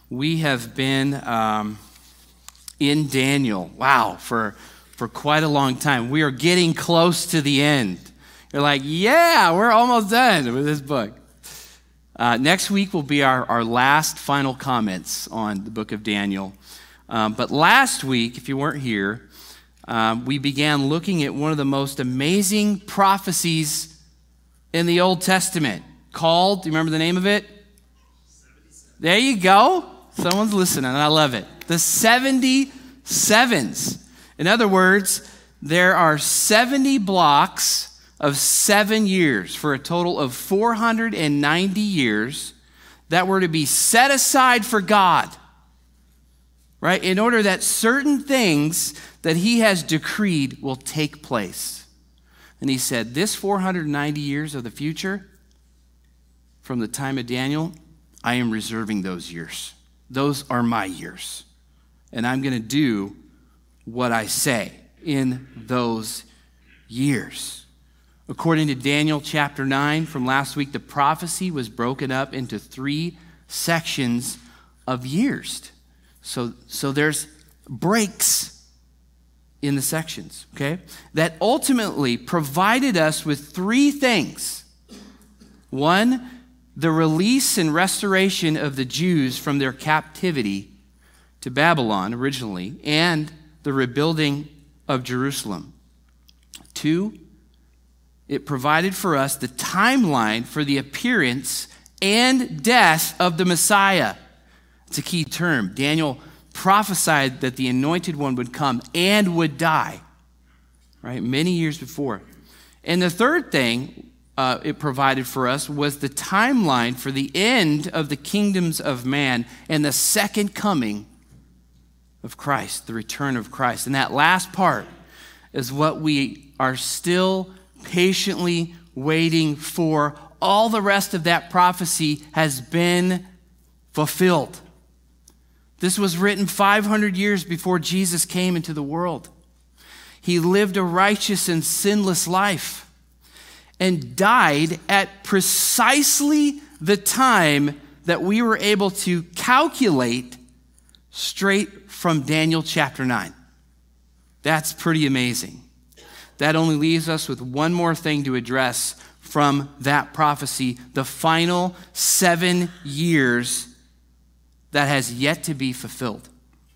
We have been in Daniel, for quite a long time. We are getting close to the end. You're like, yeah, we're almost done with this book. Next week will be our last final comments on the book of Daniel. But last week, if you weren't here, we began looking at one of the most amazing prophecies in the Old Testament called, do you remember the name of it? 77. There you go. Someone's listening, and I love it. The 77s. In other words, there are 70 blocks of 7 years for a total of 490 years that were to be set aside for God, right? In order that certain things that he has decreed will take place. And he said, this 490 years of the future, from the time of Daniel, I am reserving those years. Those are my years. And I'm going to do what I say in those years. According to Daniel chapter 9 from last week, the prophecy was broken up into 3 sections of years. So there's breaks in the sections, okay? That ultimately provided us with 3 things. 1, the release and restoration of the Jews from their captivity to Babylon originally, and the rebuilding of Jerusalem. 2, it provided for us the timeline for the appearance and death of the Messiah. It's a key term. Daniel prophesied that the anointed one would come and would die, right? Many years before. And the third thing it provided for us was the timeline for the end of the kingdoms of man and the second coming of Christ, the return of Christ. And that last part is what we are still patiently waiting for. All the rest of that prophecy has been fulfilled. This was written 500 years before Jesus came into the world. He lived a righteous and sinless life and died at precisely the time that we were able to calculate straight from Daniel chapter 9. That's pretty amazing. That only leaves us with one more thing to address from that prophecy, the final 7 years that has yet to be fulfilled.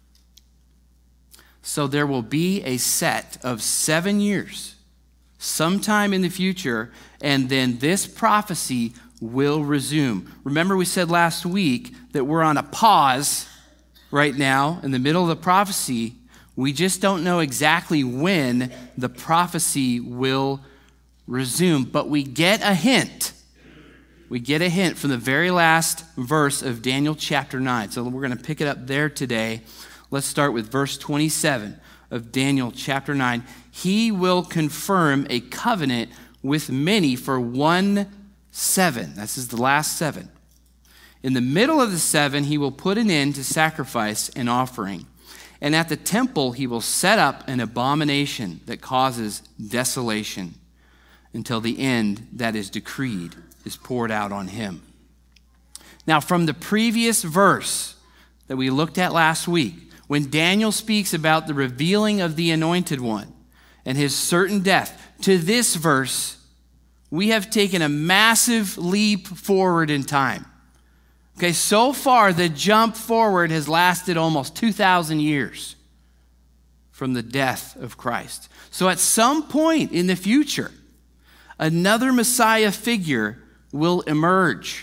So there will be a set of 7 years sometime in the future, and then this prophecy will resume. Remember, we said last week that we're on a pause right now in the middle of the prophecy. We just don't know exactly when the prophecy will resume, but we get a hint. We get a hint from the very last verse of Daniel chapter 9. So we're going to pick it up there today. Let's start with verse 27 of Daniel chapter 9. He will confirm a covenant with many for 1 7. This is the last 7. In the middle of the 7, he will put an end to sacrifice and offering. And at the temple, he will set up an abomination that causes desolation until the end that is decreed is poured out on him. Now, from the previous verse that we looked at last week, when Daniel speaks about the revealing of the anointed one and his certain death, to this verse, we have taken a massive leap forward in time. Okay, so far the jump forward has lasted almost 2,000 years from the death of Christ. So at some point in the future, another Messiah figure will emerge.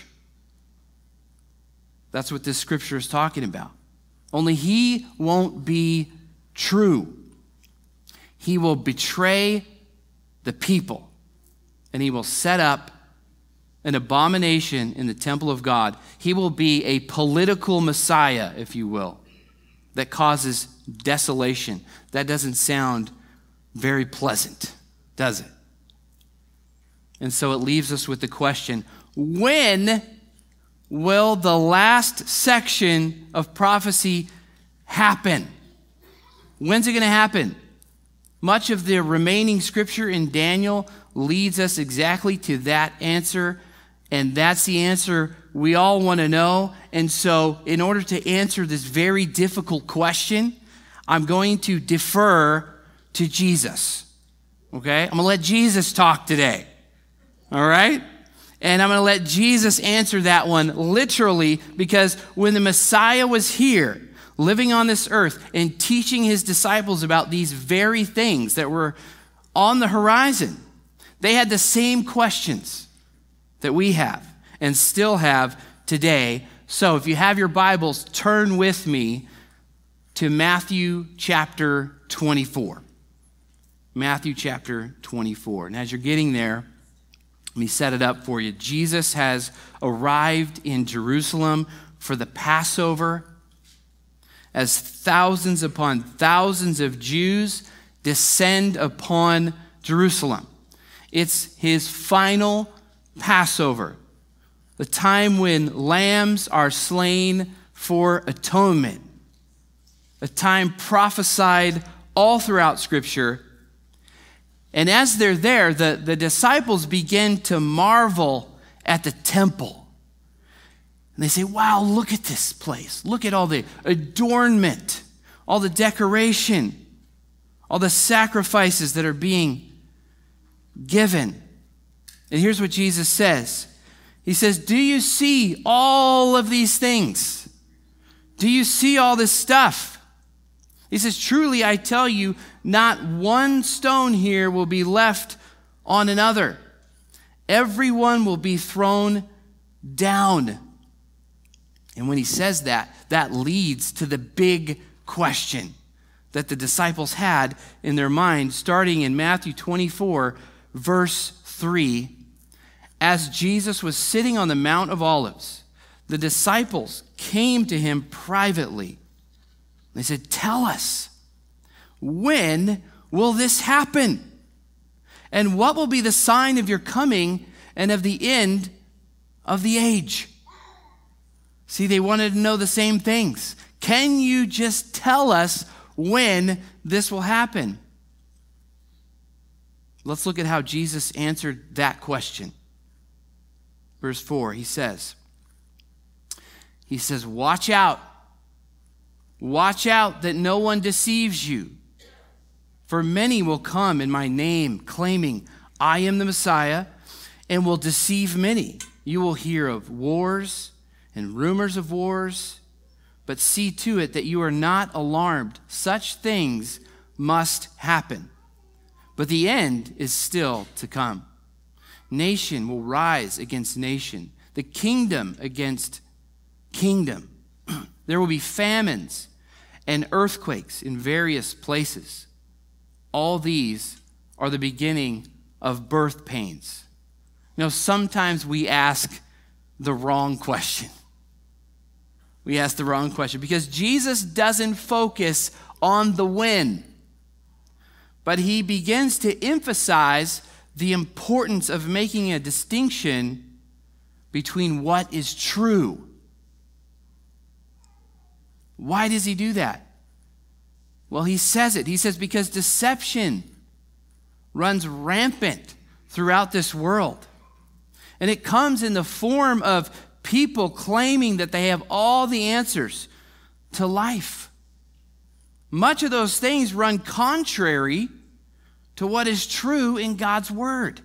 That's what this scripture is talking about. Only he won't be true. He will betray the people, and he will set up an abomination in the temple of God. He will be a political Messiah, if you will, that causes desolation. That doesn't sound very pleasant, does it? And so it leaves us with the question, when will the last section of prophecy happen? When's it going to happen? Much of the remaining scripture in Daniel leads us exactly to that answer, and that's the answer we all want to know. And so in order to answer this very difficult question, I'm going to defer to Jesus. Okay? I'm going to let Jesus talk today. All right? And I'm going to let Jesus answer that one literally, because when the Messiah was here, living on this earth and teaching his disciples about these very things that were on the horizon, they had the same questions that we have and still have today. So if you have your Bibles, turn with me to Matthew chapter 24. Matthew chapter 24. And as you're getting there, let me set it up for you. Jesus has arrived in Jerusalem for the Passover as thousands upon thousands of Jews descend upon Jerusalem. It's his final Passover, the time when lambs are slain for atonement, a time prophesied all throughout Scripture. And as they're there, the disciples begin to marvel at the temple. And they say, wow, look at this place. Look at all the adornment, all the decoration, all the sacrifices that are being given. And here's what Jesus says. He says, do you see all of these things? Do you see all this stuff? He says, truly, I tell you, not one stone here will be left on another. Everyone will be thrown down. And when he says that, that leads to the big question that the disciples had in their mind, starting in Matthew 24, verse 3. As Jesus was sitting on the Mount of Olives, the disciples came to him privately. They said, tell us, when will this happen? And what will be the sign of your coming and of the end of the age? See, they wanted to know the same things. Can you just tell us when this will happen? Let's look at how Jesus answered that question. Verse 4, he says, watch out. Watch out that no one deceives you. For many will come in my name, claiming, I am the Messiah, and will deceive many. You will hear of wars and rumors of wars, but see to it that you are not alarmed. Such things must happen, but the end is still to come. Nation will rise against nation, the kingdom against kingdom. There will be famines and earthquakes in various places. All these are the beginning of birth pains. You know, sometimes we ask the wrong question. We ask the wrong question because Jesus doesn't focus on the when, but he begins to emphasize the importance of making a distinction between what is true. Why does he do that? Well, he says it. He says because deception runs rampant throughout this world. And it comes in the form of people claiming that they have all the answers to life. Much of those things run contrary to what is true in God's word.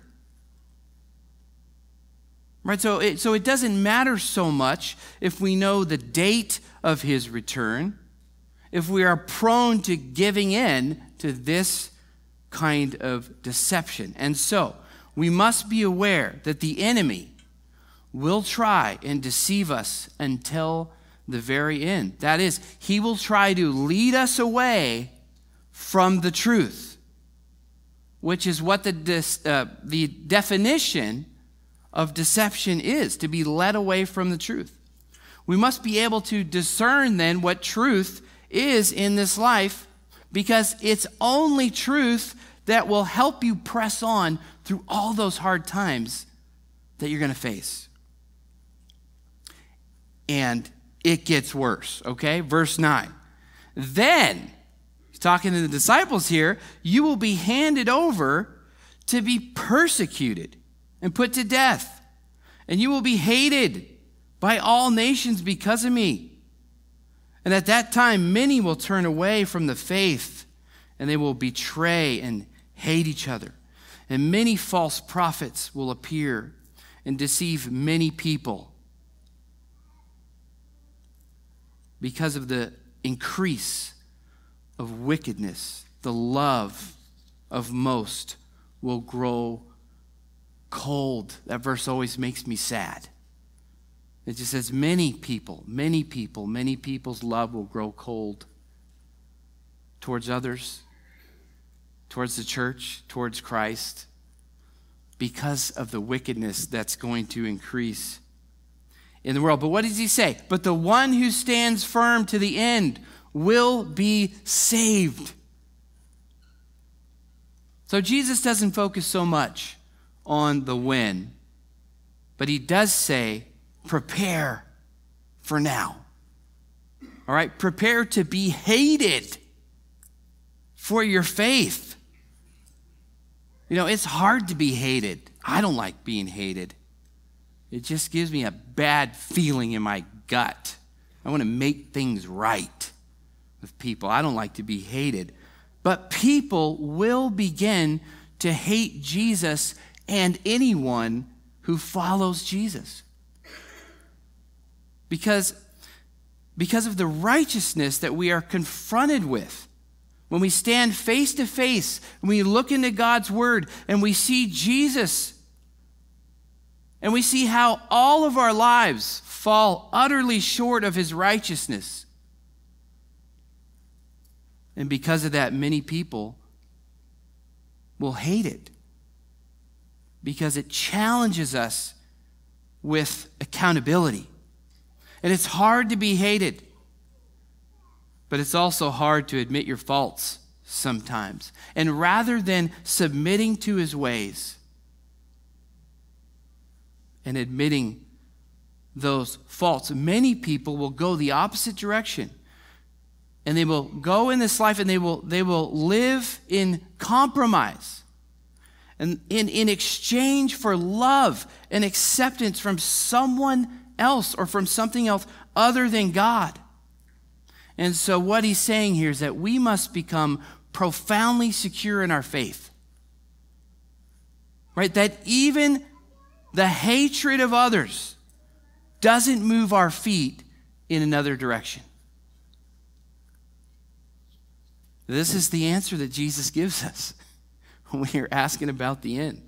Right? So it doesn't matter so much if we know the date of his return, if we are prone to giving in to this kind of deception. And so we must be aware that the enemy will try and deceive us until the very end. That is, he will try to lead us away from the truth, which is what the definition of deception is, to be led away from the truth. We must be able to discern then what truth is in this life, because it's only truth that will help you press on through all those hard times that you're going to face. And it gets worse, okay? Verse 9. Then, he's talking to the disciples here, you will be handed over to be persecuted and put to death. And you will be hated by all nations because of me. And at that time, many will turn away from the faith, and they will betray and hate each other. And many false prophets will appear and deceive many people. Because of the increase of wickedness, the love of most will grow cold. That verse always makes me sad. It just says many people's love will grow cold towards others, towards the church, towards Christ, because of the wickedness that's going to increase in the world. But what does he say? But the one who stands firm to the end will be saved. So Jesus doesn't focus so much on the when, but he does say, prepare for now. All right? Prepare to be hated for your faith. You know, it's hard to be hated. I don't like being hated. It just gives me a bad feeling in my gut. I want to make things right with people. I don't like to be hated. But people will begin to hate Jesus and anyone who follows Jesus. Because of the righteousness that we are confronted with. When we stand face to face, when we look into God's word and we see Jesus, and we see how all of our lives fall utterly short of his righteousness. And because of that, many people will hate it because it challenges us with accountability. And it's hard to be hated, but it's also hard to admit your faults sometimes. And rather than submitting to his ways and admitting those faults, many people will go the opposite direction. And they will go in this life and they will live in compromise. And in exchange for love and acceptance from someone else or from something else other than God. And so what he's saying here is that we must become profoundly secure in our faith. Right? That even the hatred of others doesn't move our feet in another direction. This is the answer that Jesus gives us when we are asking about the end.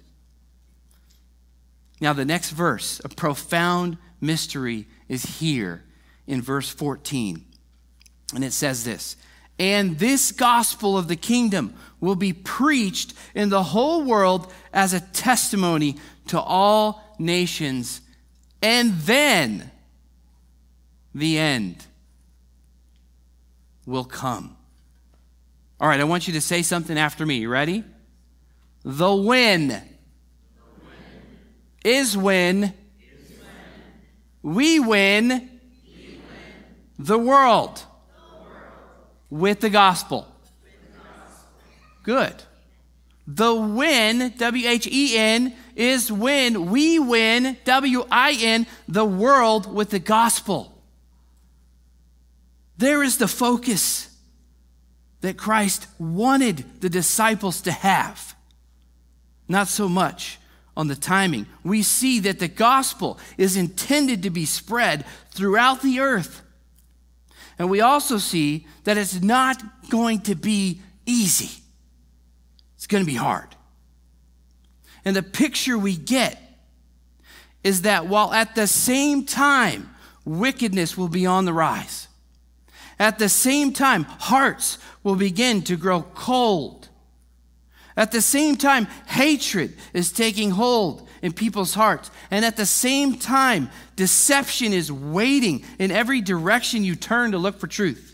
Now, the next verse, a profound mystery, is here in verse 14. And it says this, and this gospel of the kingdom will be preached in the whole world as a testimony to all nations, and then the end will come. All right, I want you to say something after me. You ready? The when is when we win the world with the gospel. Good. The when, W-H-E-N, is when we win, W-I-N, the world with the gospel. There is the focus that Christ wanted the disciples to have. Not so much on the timing. We see that the gospel is intended to be spread throughout the earth. And we also see that it's not going to be easy. It's going to be hard. And the picture we get is that while at the same time, wickedness will be on the rise. At the same time, hearts will begin to grow cold. At the same time, hatred is taking hold in people's hearts. And at the same time, deception is waiting in every direction you turn to look for truth.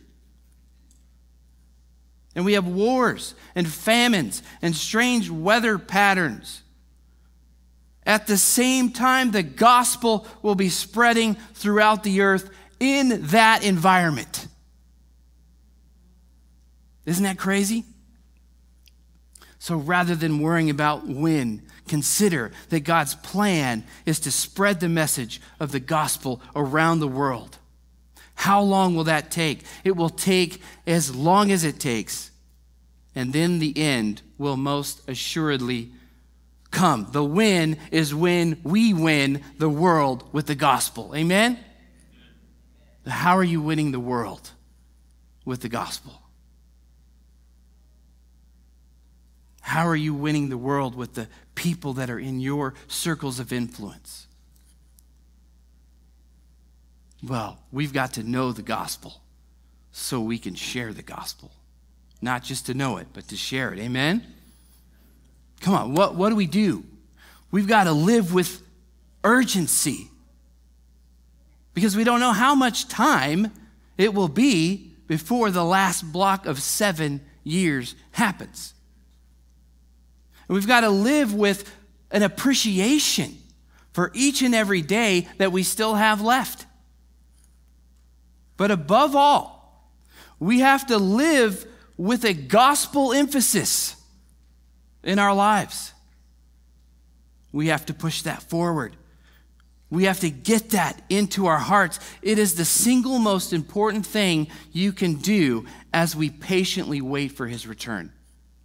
And we have wars and famines and strange weather patterns. At the same time, the gospel will be spreading throughout the earth in that environment. Isn't that crazy? So rather than worrying about when, consider that God's plan is to spread the message of the gospel around the world. How long will that take? It will take as long as it takes. And then the end will most assuredly come. The win is when we win the world with the gospel. Amen? How are you winning the world with the gospel? How are you winning the world with the people that are in your circles of influence? Well, we've got to know the gospel so we can share the gospel. Not just to know it, but to share it. Amen? Come on, what do we do? We've got to live with urgency because we don't know how much time it will be before the last block of 7 years happens. And we've got to live with an appreciation for each and every day that we still have left. But above all, we have to live with a gospel emphasis in our lives. We have to push that forward. We have to get that into our hearts. It is the single most important thing you can do as we patiently wait for his return.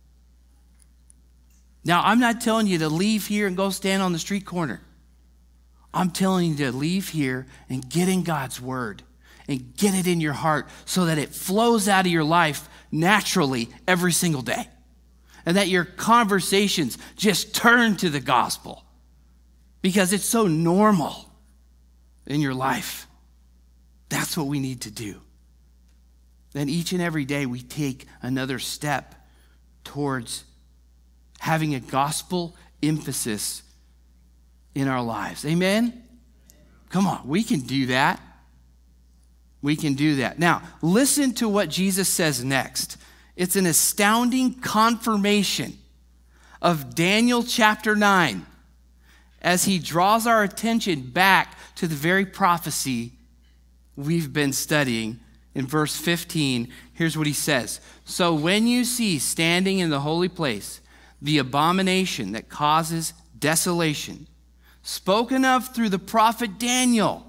Now, I'm not telling you to leave here and go stand on the street corner. I'm telling you to leave here and get in God's word and get it in your heart so that it flows out of your life naturally every single day. And that your conversations just turn to the gospel because it's so normal in your life. That's what we need to do. Then each and every day we take another step towards having a gospel emphasis in our lives. Amen? Come on, we can do that. We can do that. Now, listen to what Jesus says next. It's an astounding confirmation of Daniel chapter 9 as he draws our attention back to the very prophecy we've been studying. In verse 15, here's what he says. So when you see standing in the holy place the abomination that causes desolation, spoken of through the prophet Daniel,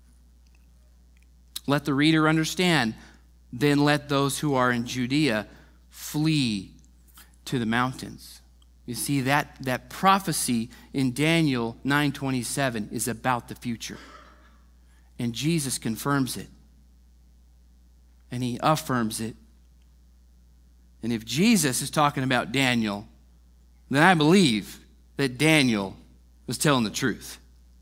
let the reader understand, then let those who are in Judea flee to the mountains. You see, that prophecy in Daniel 9:27 is about the future. And Jesus confirms it. And he affirms it. And if Jesus is talking about Daniel, then I believe that Daniel was telling the truth.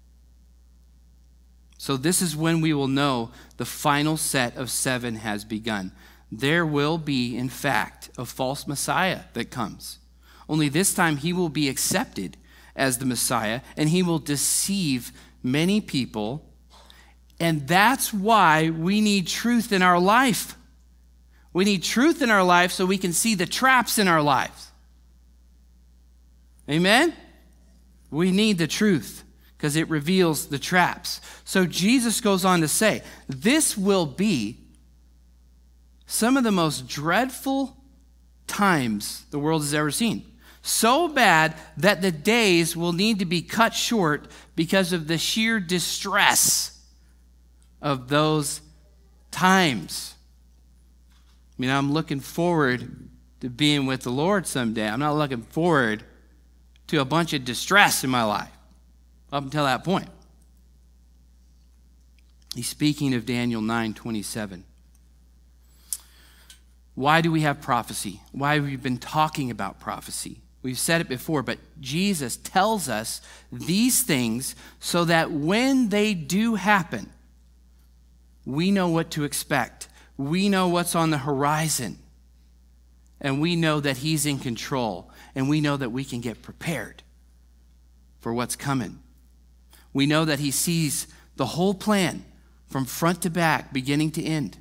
So this is when we will know the final set of 7 has begun. There will be, in fact, a false Messiah that comes. Only this time he will be accepted as the Messiah, and he will deceive many people. And that's why we need truth in our life. We need truth in our life so we can see the traps in our lives. Amen? We need the truth because it reveals the traps. So Jesus goes on to say, this will be some of the most dreadful times the world has ever seen. So bad that the days will need to be cut short because of the sheer distress of those times. I mean, I'm looking forward to being with the Lord someday. I'm not looking forward to a bunch of distress in my life up until that point. He's speaking of Daniel 9:27. Why do we have prophecy? Why have we been talking about prophecy? We've said it before, but Jesus tells us these things so that when they do happen, we know what to expect. We know what's on the horizon. And we know that he's in control. And we know that we can get prepared for what's coming. We know that he sees the whole plan from front to back, beginning to end.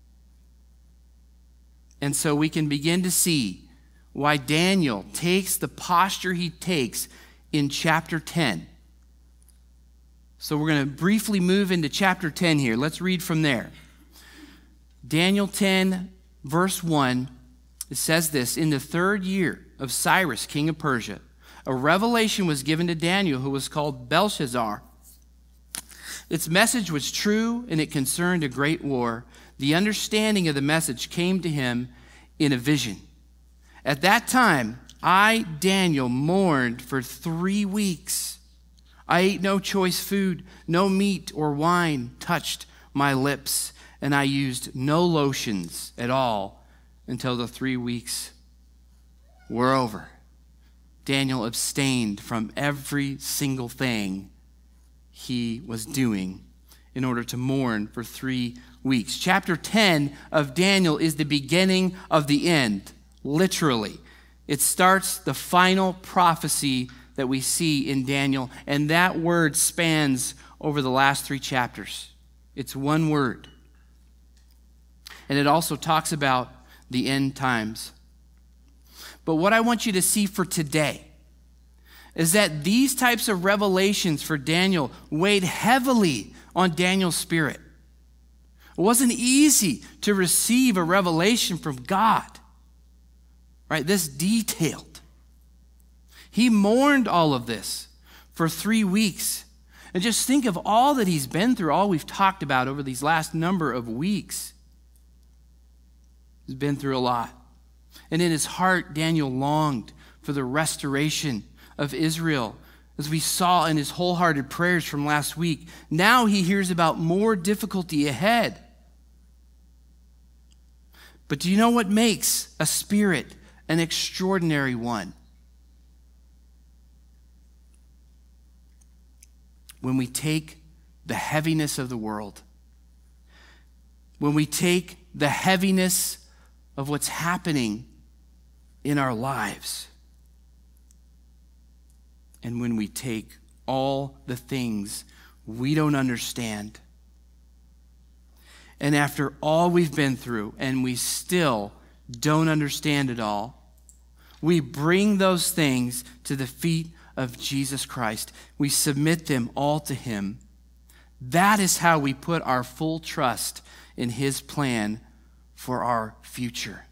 And so we can begin to see why Daniel takes the posture he takes in chapter 10. So we're going to briefly move into chapter 10 here. Let's read from there. Daniel 10, verse 1, it says this, in the 3rd year of Cyrus, king of Persia, a revelation was given to Daniel, who was called Belshazzar. Its message was true, and it concerned a great war. The understanding of the message came to him in a vision. At that time, I, Daniel, mourned for 3 weeks. I ate no choice food, no meat or wine touched my lips, and I used no lotions at all until the 3 weeks were over. Daniel abstained from every single thing he was doing in order to mourn for 3 weeks. Chapter 10 of Daniel is the beginning of the end, literally. It starts the final prophecy that we see in Daniel, and that word spans over the last 3 chapters. It's one word. And it also talks about the end times. But what I want you to see for today is that these types of revelations for Daniel weighed heavily on Daniel's spirit. It wasn't easy to receive a revelation from God, right? This detailed. He mourned all of this for 3 weeks. And just think of all that he's been through, all we've talked about over these last number of weeks. He's been through a lot. And in his heart, Daniel longed for the restoration of Israel, as we saw in his wholehearted prayers from last week. Now he hears about more difficulty ahead. But do you know what makes a spirit an extraordinary one? When we take the heaviness of the world, when we take the heaviness of what's happening in our lives, and when we take all the things we don't understand, and after all we've been through, and we still don't understand it all, we bring those things to the feet of Jesus Christ. We submit them all to him. That is how we put our full trust in his plan for our future.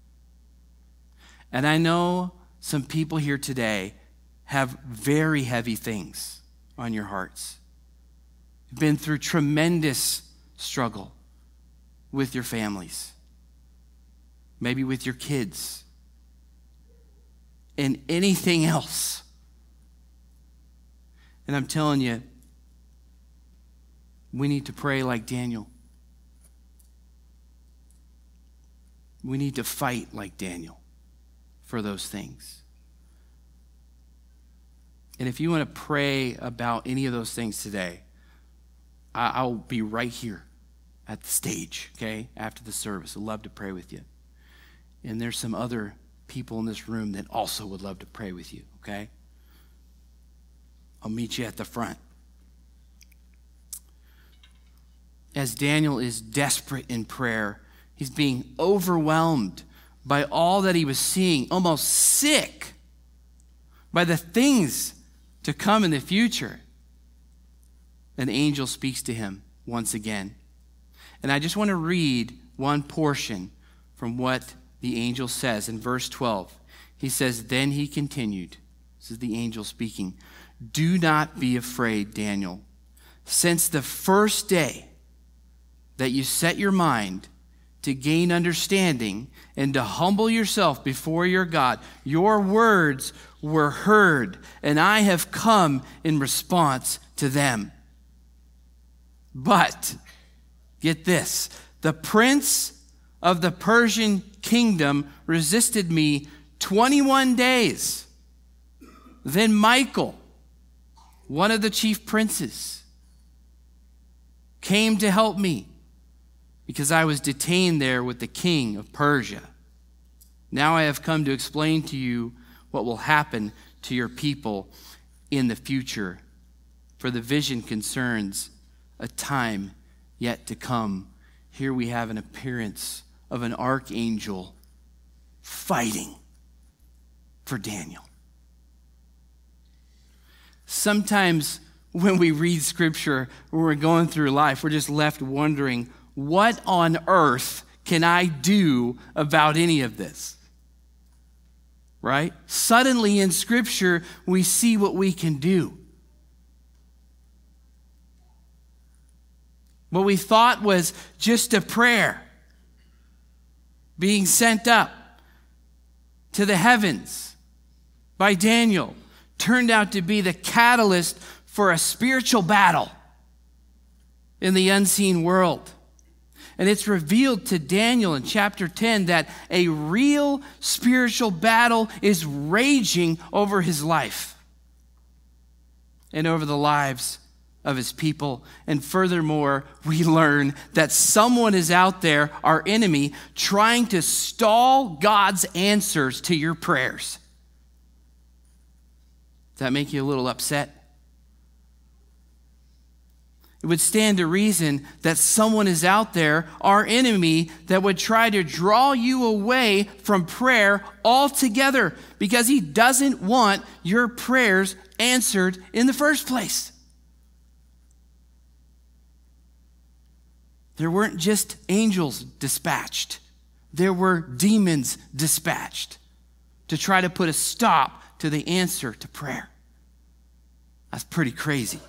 And I know some people here today have very heavy things on your hearts. You've been through tremendous struggle with your families, maybe with your kids, and anything else. And I'm telling you, we need to pray like Daniel. We need to fight like Daniel for those things. And if you want to pray about any of those things today, I'll be right here at the stage, okay, after the service. I'd love to pray with you. And there's some other people in this room that also would love to pray with you, okay? I'll meet you at the front. As Daniel is desperate in prayer, he's being overwhelmed by all that he was seeing, almost sick by the things to come in the future. An angel speaks to him once again. And I just want to read one portion from what the angel says in verse 12. He says, "Then he continued," this is the angel speaking, "Do not be afraid, Daniel. Since the first day that you set your mind to gain understanding and to humble yourself before your God, your words were heard, and I have come in response to them. But," get this, "the prince of the Persian kingdom resisted me 21 days. Then Michael, one of the chief princes, came to help me because I was detained there with the king of Persia. Now I have come to explain to you what will happen to your people in the future, for the vision concerns a time yet to come." Here we have an appearance of an archangel fighting for Daniel. Sometimes when we read scripture, when we're going through life, we're just left wondering, what on earth can I do about any of this? right? Suddenly in Scripture, we see what we can do. What we thought was just a prayer being sent up to the heavens by Daniel turned out to be the catalyst for a spiritual battle in the unseen world. And it's revealed to Daniel in chapter 10 that a real spiritual battle is raging over his life and over the lives of his people. And furthermore, we learn that someone is out there, our enemy, trying to stall God's answers to your prayers. Does that make you a little upset? It would stand to reason that someone is out there, our enemy, that would try to draw you away from prayer altogether because he doesn't want your prayers answered in the first place. There weren't just angels dispatched. There were demons dispatched to try to put a stop to the answer to prayer. That's pretty crazy.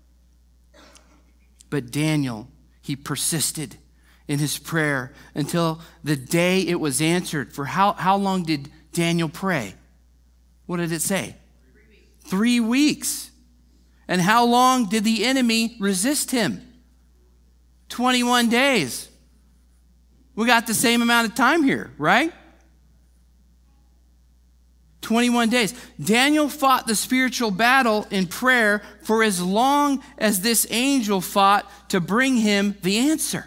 But Daniel, he persisted in his prayer until the day it was answered. For how long did Daniel pray? What did it say? 3 weeks. And how long did the enemy resist him? 21 days. We got the same amount of time here, right? 21 days. Daniel fought the spiritual battle in prayer for as long as this angel fought to bring him the answer.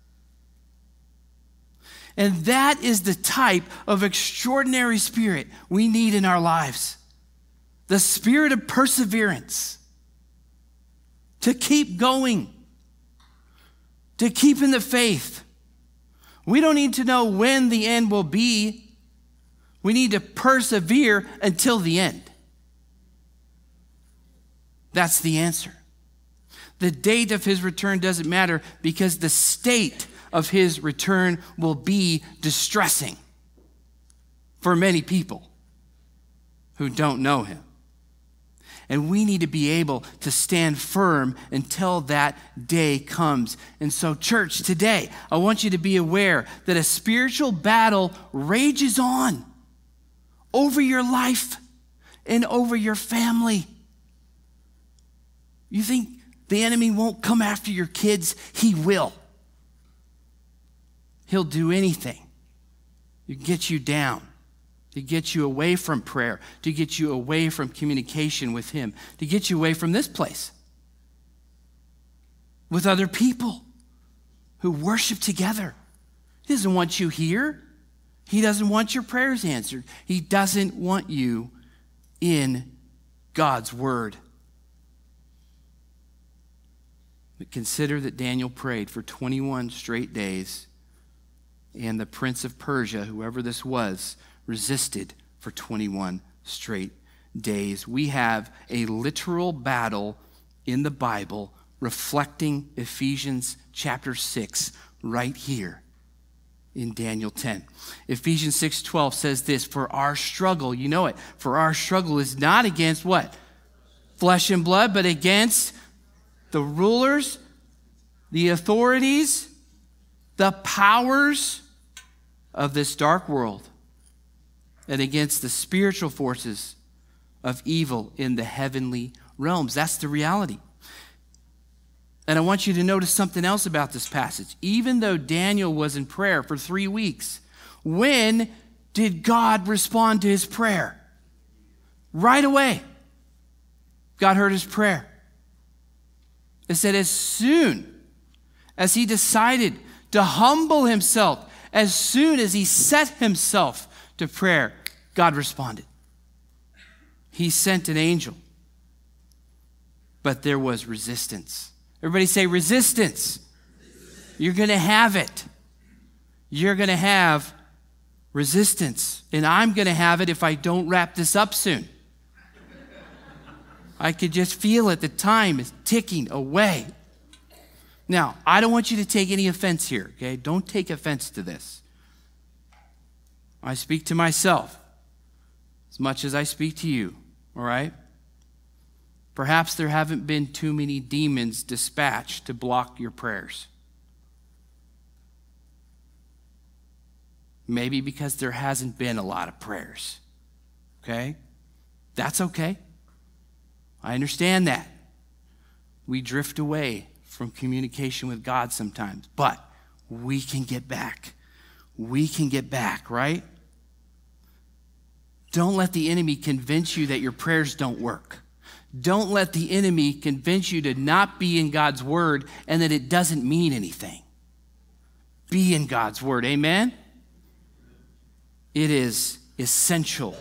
And that is the type of extraordinary spirit we need in our lives. The spirit of perseverance. To keep going. To keep in the faith. We don't need to know when the end will be. We need to persevere until the end. That's the answer. The date of his return doesn't matter because the state of his return will be distressing for many people who don't know him. And we need to be able to stand firm until that day comes. And so, church, today, I want you to be aware that a spiritual battle rages on over your life and over your family. You think the enemy won't come after your kids? He will. He'll do anything to get you down, to get you away from prayer, to get you away from communication with him, to get you away from this place with other people who worship together. He doesn't want you here. He doesn't want your prayers answered. He doesn't want you in God's word. But consider that Daniel prayed for 21 straight days, and the prince of Persia, whoever this was, resisted for 21 straight days. We have a literal battle in the Bible reflecting Ephesians chapter 6 right here in Daniel 10. Ephesians 6:12 says this, for our struggle, you know it, for our struggle is not against what? Flesh and blood, but against the rulers, the authorities, the powers of this dark world, and against the spiritual forces of evil in the heavenly realms. That's the reality. And I want you to notice something else about this passage. Even though Daniel was in prayer for 3 weeks, when did God respond to his prayer? Right away. God heard his prayer. It said as soon as he decided to humble himself, as soon as he set himself to prayer, God responded. He sent an angel, but there was resistance. Everybody say resistance. You're going to have it. You're going to have resistance. And I'm going to have it if I don't wrap this up soon. I could just feel it. The time is ticking away. Now, I don't want you to take any offense here, okay? Don't take offense to this. I speak to myself. as much as I speak to you, all right? Perhaps there haven't been too many demons dispatched to block your prayers. Maybe because there hasn't been a lot of prayers, okay? That's okay. I understand that. We drift away from communication with God sometimes, but we can get back. We can get back, right? Don't let the enemy convince you that your prayers don't work. Don't let the enemy convince you to not be in God's word and that it doesn't mean anything. Be in God's word, amen? It is essential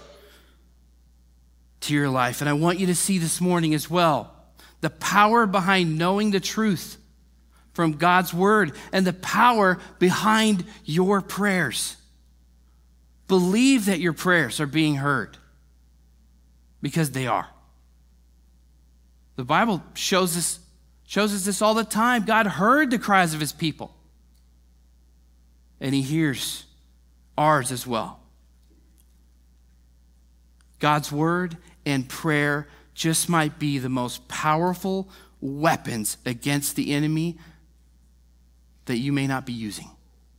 to your life. And I want you to see this morning as well the power behind knowing the truth from God's word and the power behind your prayers. Believe that your prayers are being heard because they are. The Bible shows us this all the time. God heard the cries of his people, and he hears ours as well. God's word and prayer just might be the most powerful weapons against the enemy that you may not be using.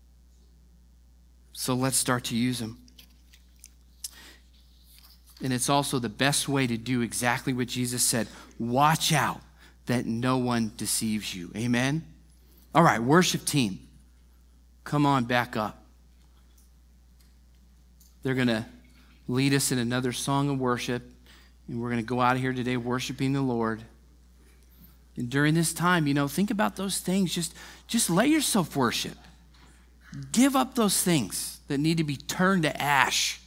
So let's start to use them. And it's also the best way to do exactly what Jesus said. Watch out that no one deceives you. Amen? All right, worship team, come on back up. They're going to lead us in another song of worship, and we're going to go out of here today worshiping the Lord. And during this time, think about those things. Just let yourself worship. Give up those things that need to be turned to ash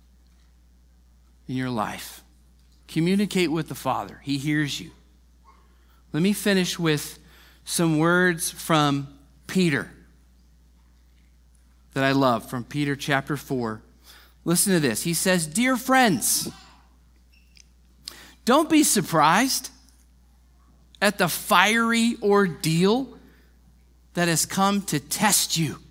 in your life. Communicate with the Father. He hears you. Let me finish with some words from Peter that I love, from Peter chapter 4. Listen to this. He says, "Dear friends, don't be surprised at the fiery ordeal that has come to test you,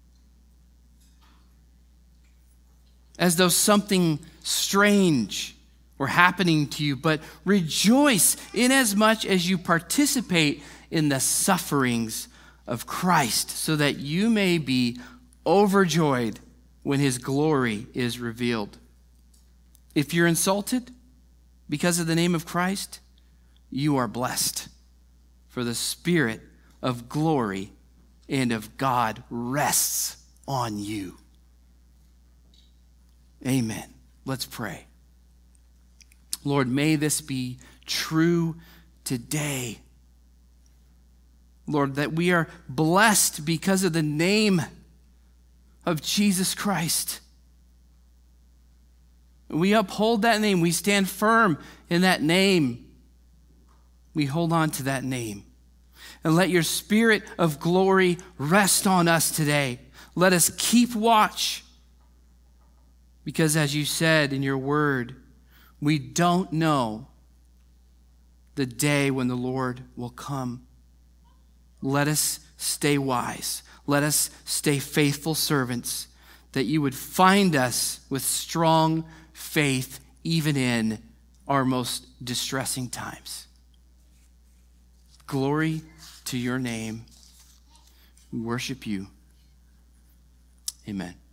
as though something strange were happening to you, but rejoice inasmuch as you participate in the sufferings of Christ, so that you may be overjoyed when his glory is revealed. If you're insulted because of the name of Christ, you are blessed, for the Spirit of glory and of God rests on you." Amen. Let's pray. Lord, may this be true today. Lord, that we are blessed because of the name of Jesus Christ. We uphold that name. We stand firm in that name. We hold on to that name. And let your Spirit of glory rest on us today. Let us keep watch. Because as you said in your word, we don't know the day when the Lord will come. Let us stay wise. Let us stay faithful servants, that you would find us with strong faith even in our most distressing times. Glory to your name. We worship you. Amen.